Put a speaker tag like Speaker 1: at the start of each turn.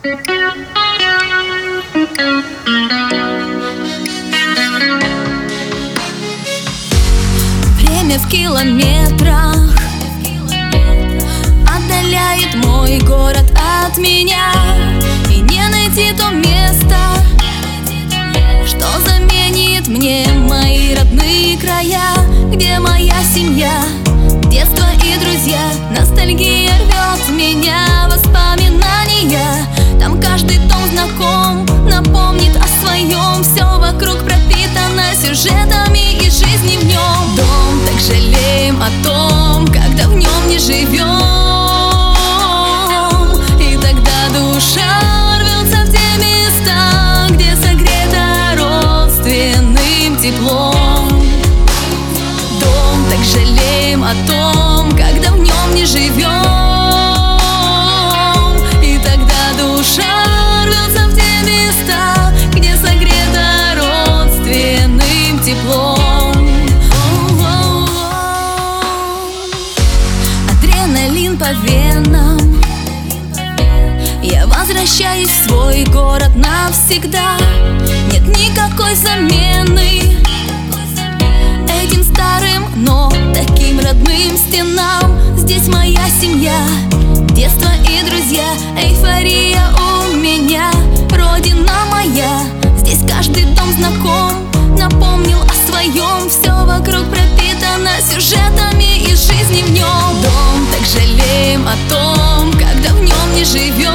Speaker 1: Время в километрах отдаляет мой город от меня, и не найти то место, что заменит мне мои родные края, где моя семья, детство и друзья. Ностальгия рвет меня, воспоминания. Там каждый дом знаком, напомнит о своем. Все вокруг пропитано сюжетами и жизни в нем. Дом, так жалеем о том, когда в нем не живем, и тогда душа рвется в те места, где согрета родственным теплом. Дом, так жалеем о том, когда в нем не живем, и тогда душа рвется в те места, где согрета родственным теплом. Адреналин по венам, я возвращаюсь в свой город навсегда. Нет никакой замены этим старым, но таким родным стенам. Здесь моя семья, детство и друзья, эйфория у меня, родина моя. Здесь каждый дом знаком, напомнил о своем. Все вокруг пропитано сюжетами из жизни в нем. Дом, так жалеем о том, когда в нем не живем,